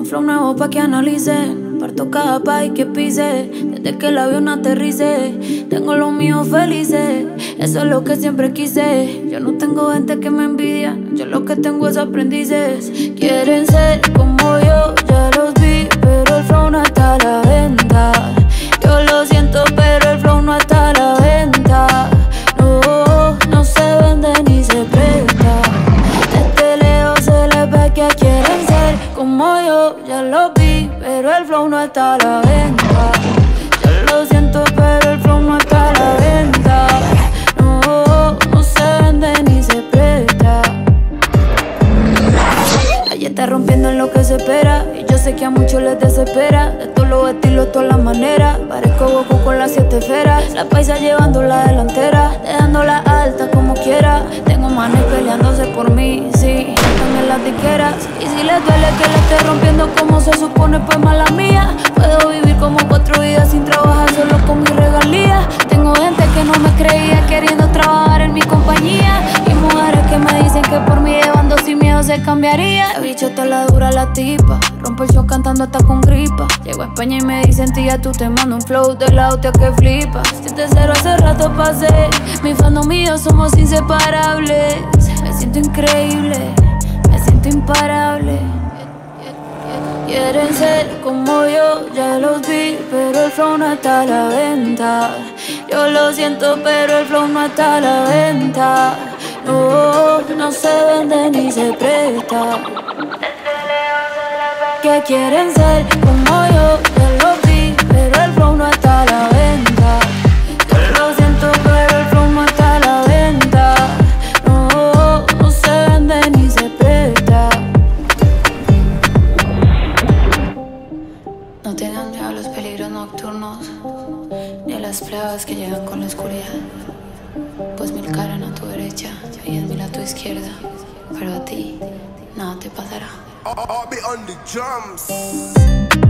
un flow nuevo pa' que analice. Parto cada país que pise. Desde que el avión aterrice, tengo los míos felices. Eso es lo que siempre quise. Yo no tengo gente que me envidia, yo lo que tengo es aprendices. Quieren ser como yo, ya los vi, pero el flow no está a la venta. Yo lo siento, pero el flow no está a la venta. No, no se vende ni se presta. Desde lejos se les ve que quieren ser como yo, ya lo vi, pero el flow no está a la venta. Yo lo siento, pero el flow no está a la venta. No, no se vende ni se presta. Ella está rompiendo en lo que se espera, y yo sé que a muchos les desespera. De todos los estilos, todas las maneras, parezco Goku con las 7 esferas. La paisa llevando la delantera, dejándola alta como quiera. Tengo manes peleándose por mí, sí, también las tiqueras. Y si les duele que la esté rompiendo como se supone, pues mala mía. Puedo vivir como 4 vidas sin trabajar, solo con mi regalía. Tengo gente que no me creía queriendo trabajar en mi compañía, y mujeres que me dicen que por mí llevando sin miedo se cambiaría. La bichota la dura la tipa, rompe el show cantando hasta con gripa. Llego a España y me dicen tía, tú te mando un flow de la hostia que flipa. 7-0 hace rato pasé, mi fandom y yo somos inseparables. Me siento increíble, me siento imparable. Quieren ser como yo, ya los vi, pero el flow no está a la venta. Yo lo siento, pero el flow no está a la venta. No, no se vende ni se presta. Que quieren ser como yo, ya lo vi, pero el flow no está a la venta. Yo lo siento, pero el flow no está a la venta. No, no se vende ni se presta. No tengan miedo a los peligros nocturnos, ni a las pruebas que llegan con la oscuridad. Pues 1000 caras a tu derecha y 10.000 a tu izquierda, pero a ti nada te pasará. I'll be on the drums.